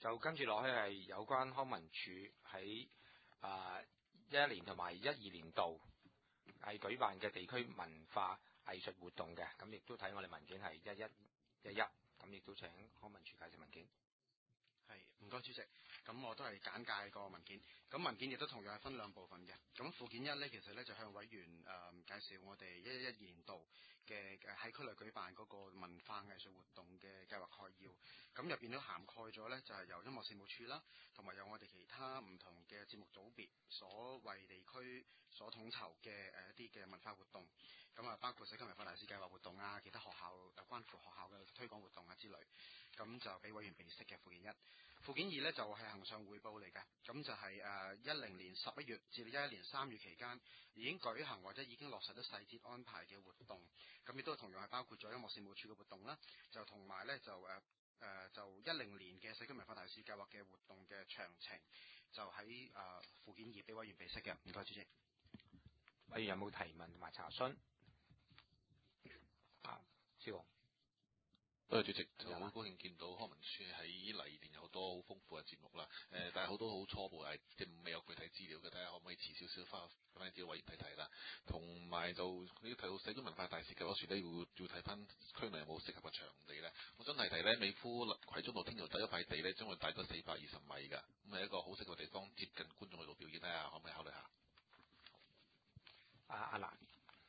就跟住落去係有關康文署喺11年同埋12年度係舉辦嘅地區文化藝術活動嘅，咁亦都睇我哋文件係1111，咁亦都請康文署介紹文件。 係，唔該主席。咁我都係簡介個文件。咁文件亦都同樣係分兩部分嘅。咁附件一呢，其實呢就向委員介紹我哋1112年度嘅喺區內舉辦嗰個文化藝術活動嘅計劃概要。咁入邊都涵蓋咗呢，就係由音樂事務處啦，同埋有我哋其他唔同嘅節目組別所為地區所統籌嘅一啲嘅文化活動。咁啊，包括社區文化大使計劃活動啊，其他學校關乎學校嘅推廣活動啊之類。咁就俾委員備悉嘅附件一。附件二呢，就係恆常匯報嚟嘅，咁就係10年11月至11年3月期間已經舉行或者已經落實咗細節安排嘅活動，咁亦都同樣係包括咗音樂事務處嘅活動啦，就同埋呢，就10年嘅社區文化大使計劃嘅活動嘅詳情，就喺附件二俾委員備悉嘅。唔該主席。 委員有冇提問同埋查詢？蕭王。 多謝主席，就好高興見到康文署喺嚟年有好多好豐富嘅節目啦。但係好多好初步係即係未有具體資料嘅，睇下可唔可以遲少少翻啲委員睇睇啦。同埋就你提到社區文化大使計劃時咧，要睇翻區內有冇適合嘅場地咧。我想提提咧，美孚葵涌道天橋底一塊地咧，將會大概420米㗎，咁係一個好適合嘅地方，接近觀眾去到表演咧，可唔可以考慮下？ 阿蘭。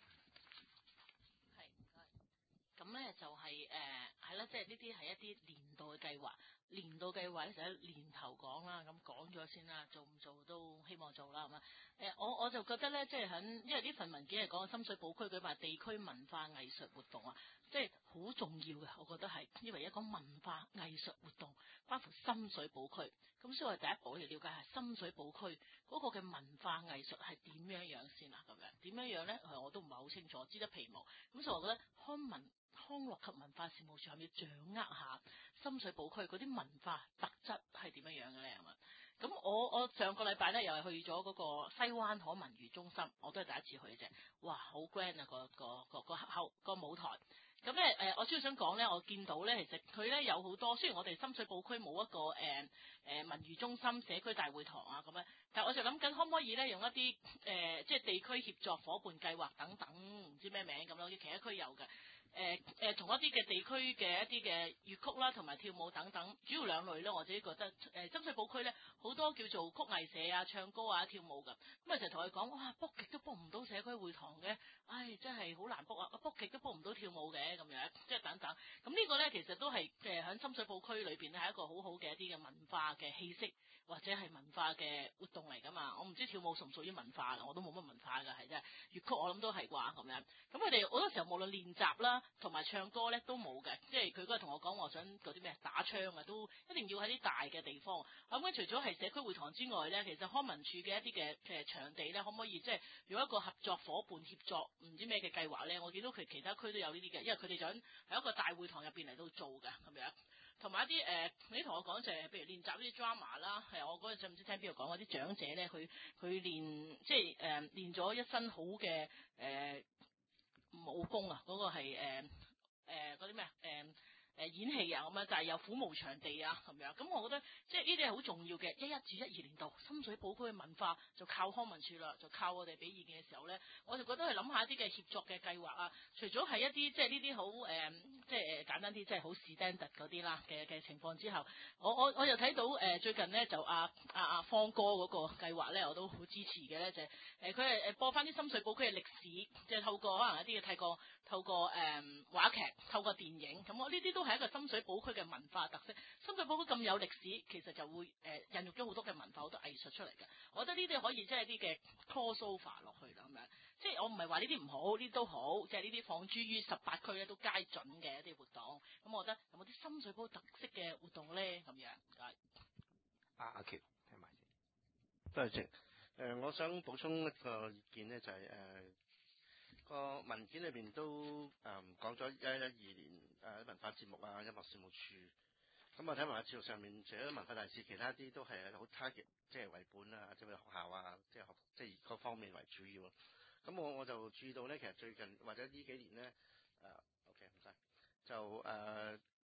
咁咧就係係啦，即係呢啲係一啲年度嘅計劃。年度計劃咧就喺年頭講啦，咁講咗先啦，做唔做都希望做啦，係嘛？我就覺得咧，即係因為呢份文件係講深水埗區舉辦地區文化藝術活動啊，即係好重要嘅，我覺得係，因為一講文化藝術活動關乎深水埗區，咁所以我哋第一步嚟了解下深水埗區嗰個嘅文化藝術係點樣先啊？咁樣點樣咧？我都唔係好清楚，知得皮毛。咁所以我覺得康樂及文化事務處係咪要掌握下深水埗區嗰啲文化特質係點樣嘅咧？咁我上個禮拜咧又係去咗嗰個西灣河文娛中心，我都係第一次去嘅啫。哇，好 grand 啊！個舞台。咁咧我主要想講咧，我見到咧，其實佢咧有好多，雖然我哋深水埗區冇一個文娛中心、社區大會堂啊咁樣，但係我就諗緊可唔可以咧用一啲即係地區協作伙伴計劃等等，唔知咩名咁咯，其他區有嘅。同一啲嘅地區嘅一啲嘅粵曲啦，同埋跳舞等等，主要兩類咯。我自己覺得深水埗區咧好多叫做曲藝社啊、唱歌啊、跳舞㗎。咁啊，就同佢講，哇，book 極都 book 唔到社區會堂嘅，唉，真係好難 book 啊！book 極都 book 唔到跳舞嘅咁樣，即係等等。咁呢個咧其實都係喺深水埗區裏邊咧係一個好好嘅一啲嘅文化嘅氣息，或者係文化嘅活動嚟㗎嘛。我唔知跳舞屬唔屬於文化，我都冇乜文化㗎，係真係粵曲我諗都係啩咁樣。咁佢哋好多時候無論練習啦，同埋唱歌咧都冇嘅，即係佢嗰日同我講話想嗰啲咩打槍啊，都一定要喺啲大嘅地方。咁除咗係社區會堂之外咧，其實康文署嘅一啲嘅場地咧，可唔可以即係用一個合作伙伴協作唔知咩嘅計劃咧？我見到其他區都有呢啲嘅，因為佢哋想喺一個大會堂入邊嚟到做嘅咁樣。同埋一啲你同我講就係譬如練習呢啲 drama 啦，係我嗰陣唔知聽邊度講嗰啲長者咧，佢練即係練咗一身好嘅武功啊！嗰個係嗰啲咩演戲啊咁樣，但係又苦無場地啊咁樣。咁我覺得即係呢啲係好重要嘅。11至12年度深水埗區嘅文化就靠康文署啦，就靠我哋俾意見嘅時候咧，我就覺得係諗下一啲嘅協作嘅計劃啊。除咗係一啲即係呢啲好即係簡單啲，即係好 standard 嗰啲啦嘅情況之後，我又睇到最近咧就方哥嗰個計劃咧，我都好支持嘅咧，就係佢係播翻啲深水埗區嘅歷史，即係透過可能一啲嘅透過話劇、透過電影，咁我呢啲都係一個深水埗區嘅文化特色。深水埗區咁有歷史，其實就會孕育咗好多嘅文化、好多藝術出嚟嘅。我覺得呢啲可以即係啲嘅 cross over 落去啦咁樣。即係我唔係話呢啲唔好，呢啲都好，即係呢啲放諸於18區咧都皆準嘅一啲活動。咁我覺得有冇啲深水埗特色嘅活動咧？咁樣阿喬聽埋先。 多謝。我想補充一個意見咧，就係個文件裏邊都講咗1112年文化節目啊、音樂事務處。咁我睇文化節目上面，除咗文化大使，其他啲都係好 target，即係為本啊，即係學校啊，即係各方面為主要。咁我就注意到咧，其實最近或者呢幾年咧，OK 唔該，就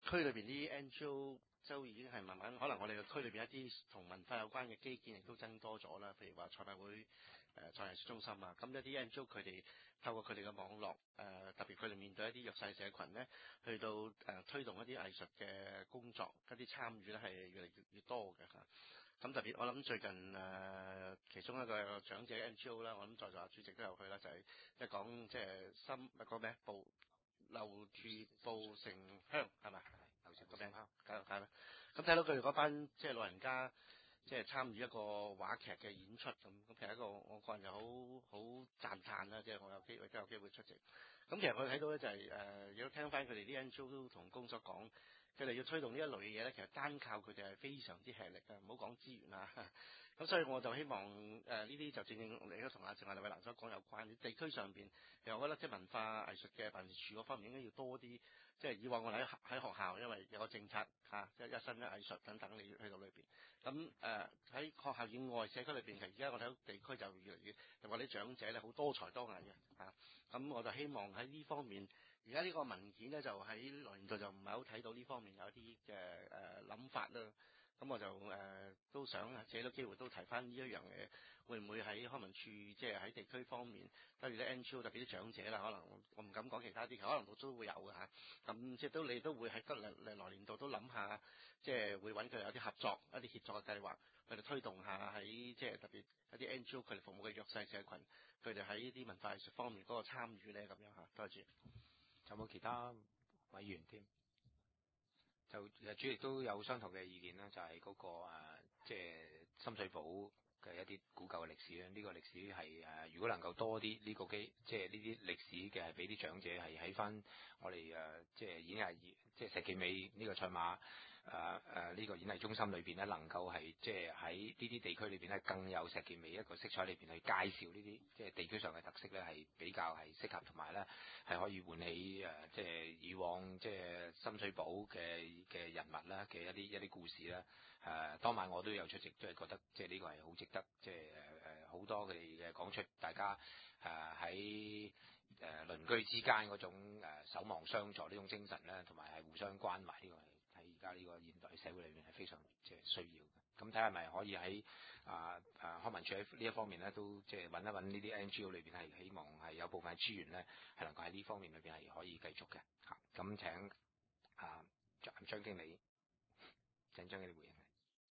區裏邊啲 NGO 都已經係慢慢，可能我哋嘅區裏邊一啲同文化有關嘅基建亦都增多咗啦。譬如話賽馬會賽藝術中心啊，咁一啲 NGO 佢哋透過佢哋嘅網絡特別佢哋面對一啲弱勢社群咧，去到推動一啲藝術嘅工作，一啲參與咧係越嚟越多嘅嚇。咁特別我諗最近其中一個長者 NGO 啦，我諗在座主席都有去啦，就係即係講即係個咩留住步城鄉係咪？留住步城鄉，解啦。咁睇到佢哋嗰班即係老人家，即係參與一個話劇嘅演出咁，其實一個我個人就好讚歎啦，即係我有機會都有機會出席。咁其實我睇到咧就係亦都聽翻佢哋啲 NGO 都同工作講，佢哋要推動呢一類嘅嘢咧，其實單靠佢哋係非常之吃力嘅，唔好講資源啊。咁所以我就希望呢啲就正你都同阿鄭麗蘭所講有關，地區上邊，其實我覺得即係文化藝術嘅辦事處嗰方面應該要多啲，即係以往我哋喺學校，因為有個政策即係一生一藝術等等，你去到裏邊。咁喺學校以外社區裏邊，其實而家我睇到地區就越嚟越，同埋啲長者咧好多才多藝嘅咁我就希望喺呢方面，而家呢個文件咧就喺來年度就唔係好睇到呢方面有一啲嘅諗法啦。咁我就都想借到機會都提翻呢一樣嘢，會唔會喺康文署即係喺地區方面，例如啲 NGO 特別啲長者啦，可能我唔敢講其他啲，可能都會有嘅嚇。咁即係你都會喺來年度都諗下，即係會揾佢有啲合作、一啲協作嘅計劃，佢哋推動下喺即係特別一啲 NGO 佢哋服務嘅弱勢社群，佢哋喺呢啲文化藝術方面嗰個參與咧咁樣嚇。多謝。 有冇其他委員添？就其實主席都有相同嘅意見啦，就係嗰個即係深水埗嘅一啲古舊嘅歷史咧。呢個歷史係如果能夠多啲呢個即係呢啲歷史嘅係俾啲長者係喺翻我哋即係演藝即係石硤尾呢個賽馬呢個演藝中心裏邊咧，能夠係即係喺呢啲地區裏邊咧，更有石硤尾一個色彩裏邊去介紹呢啲即係地區上嘅特色咧，係比較係適合，同埋咧係可以喚起即係以往即係深水埗嘅人物啦嘅一啲故事啦。當晚我都有出席，都係覺得即係呢個係好值得，即係好多佢哋嘅講出，大家喺鄰居之間嗰種守望相助呢種精神咧，同埋係互相關懷呢個係喺而家呢個現代社會裏面係非常即係需要嘅。咁睇下咪可以喺康文署喺呢一方面咧，都即係揾一揾呢啲 NGO 裏邊係希望係有部分資源咧，係能夠喺呢方面裏邊係可以繼續嘅嚇。咁請張經理，請張經理回應。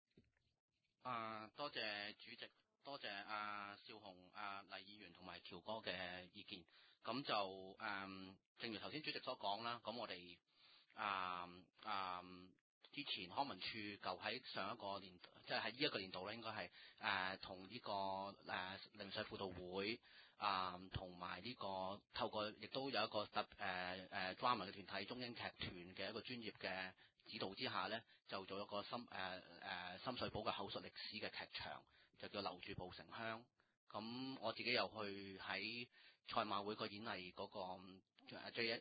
多謝主席，多謝邵雄、黎議員同埋喬哥嘅意見。咁就正如頭先主席所講啦，咁我哋之前康文署就喺上一個年，即係喺呢一個年度咧，應該係同呢個零碎輔導會同埋呢個透過亦都有一個drama 嘅團體中英劇團嘅一個專業嘅指導之下咧，就做一個深水埗嘅口述歷史嘅劇場，就叫留住步城鄉。咁我自己又去喺賽馬會個演藝嗰個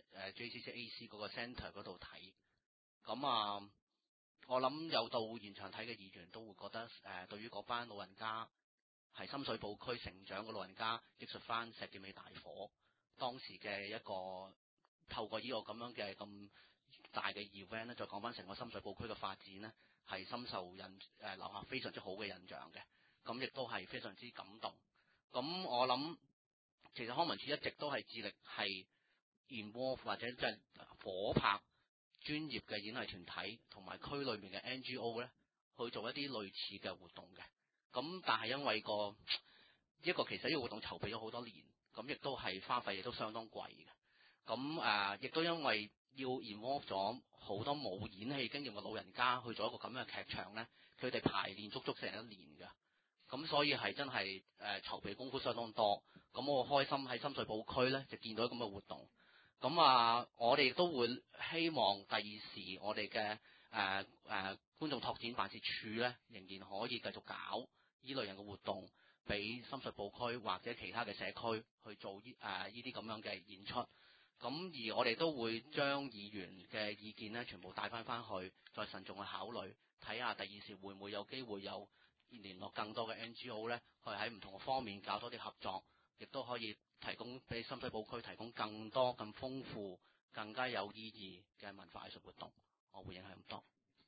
JCCAC 嗰個 centre 嗰度睇。咁我諗有到現場睇嘅議員都會覺得對於嗰班老人家係深水埗區成長嘅老人家，憶述翻石硤尾大火當時嘅一個透過呢個咁樣嘅咁大嘅 event 咧，再講翻成個深水埗區嘅發展咧，係深受留下非常之好嘅印象嘅。咁亦都係非常之感動。咁我諗其實康文署一直都係致力係 involve 或者即係夥拍專業嘅演藝團體同埋區裏面嘅 NGO 咧，去做一啲類似嘅活動嘅。咁但係因為其實呢個活動籌備咗好多年，咁亦都係花費亦都相當貴嘅。咁亦都因為要 involve 咗好多冇演戲經驗嘅老人家去做一個咁樣嘅劇場咧，佢哋排練足成一年嘅。咁所以係真係籌備功夫相當多。咁我開心喺深水埗區咧就見到咁嘅活動。咁我哋亦都會希望第二時我哋嘅觀眾拓展辦事處咧，仍然可以繼續搞呢類型嘅活動，俾深水埗區或者其他嘅社區去做呢啲咁樣嘅演出。咁而我哋都會將議員嘅意見咧，全部帶翻去，再慎重去考慮，睇下第二時會唔會有機會有聯絡更多嘅 NGO 咧，去喺唔同嘅方面搞多啲合作，亦都可以提供俾深水埗區提供更多、更豐富、更加有意義嘅文化藝術活動。 我會影響咁多。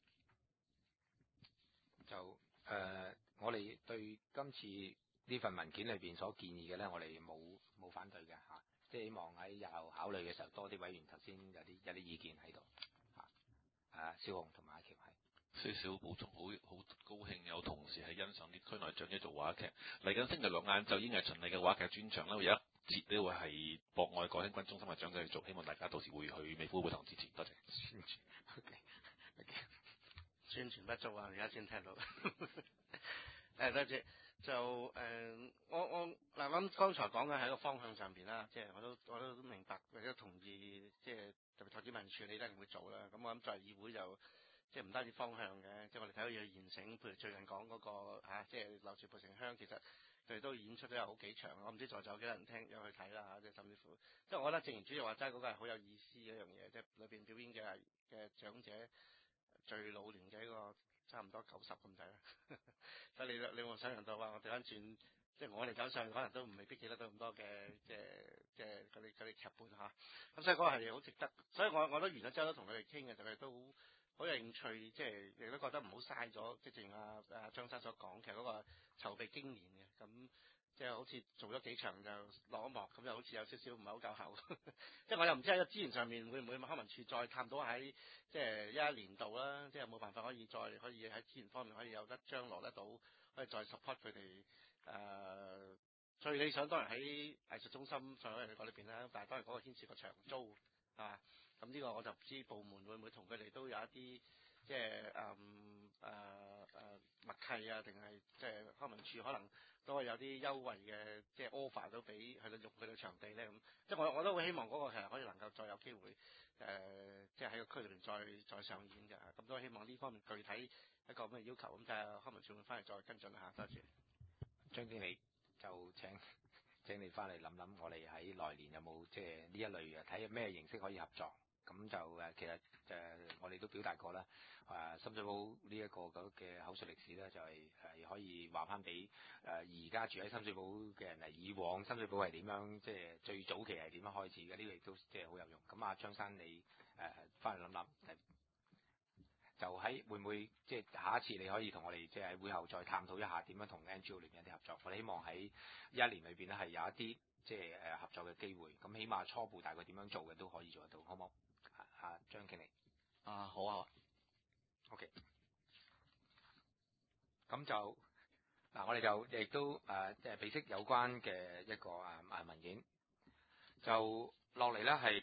就我哋對今次呢份文件裏邊所建議嘅咧，我哋冇反對嘅嚇，即係希望喺日後考慮嘅時候，多啲委員頭先有啲意見喺度嚇。蕭紅同埋阿喬係。 少少補充，好高興有同事係欣賞啲區內長者做話劇。嚟緊星期六晏晝已經係循例嘅話劇專場啦，會有一節呢會係博愛國興軍中心嘅長者去做，希望大家到時會去美孚會堂支持。多謝。 宣傳不足啊，而家先聽到。多謝。就我嗱諗剛才講嘅喺個方向上邊啦，即係我都明白或者同意，即係特別投資民署你一定會做啦。咁我諗在議會就即係唔單止方向嘅，即係我哋睇到要現成，譬如最近講嗰個即係劉氏培成鄉，其實佢哋都演出咗有好幾場，我唔知在座有幾多人聽有去睇啦嚇，即係甚至乎，即係我覺得正如主席話齋嗰個係好有意思嘅一樣嘢，即係裏邊表演嘅長者最老年嘅一個差唔多90咁滯啦。所以你冇想象到話我調翻轉，即係我哋走上去可能都未必記得到咁多嘅即係嗰啲劇本嚇。咁所以嗰個係好值得，所以我都完咗之後都同佢哋傾嘅，就佢哋都好有興趣，即係亦都覺得唔好嘥咗，即係正如阿張生所講，其實嗰個籌備經年嘅，咁即係好似做咗幾場就落一幕，咁又好似有少少唔係好夠喉。即係我又唔知喺個資源上面會唔會康文署再探討喺即係11年度啦，即係有冇辦法可以喺資源方面可以有得將落得到，可以再 support 佢哋最理想當然喺藝術中心上海人嗰裏邊啦，但係當然嗰個牽涉個長租係嘛，咁呢個我就唔知部門會唔會同佢哋都有一啲即係默契啊，定係即係康文署可能都係有啲優惠嘅即係 offer 都俾佢哋用佢哋場地咧咁，即係我都會希望嗰個其實可以能夠再有機會即係喺個區裏邊再上演嘅，咁都希望呢方面具體一個咁嘅要求，咁睇下康文署會翻嚟再跟進下，多謝。 張經理就請你翻嚟諗諗，我哋喺來年有冇即係呢一類嘅睇下咩形式可以合作。咁就其實我哋都表達過啦。深水埗呢一個咁嘅口述歷史咧，就係可以話翻俾而家住喺深水埗嘅人嚟，以往深水埗係點樣，即係最早期係點樣開始嘅？呢個亦都即係好有用。咁張生你翻嚟諗諗，就喺會唔會即係下一次你可以同我哋即係喺會後再探討一下點樣同 NGO 裏面有啲合作？我哋希望喺1年裏邊咧係有一啲即係合作嘅機會。咁起碼初步大概點樣做嘅都可以做得到，好唔好？張經理。 好啊。 OK。咁就我哋就亦都即係備悉有關嘅一個文件，就落嚟咧係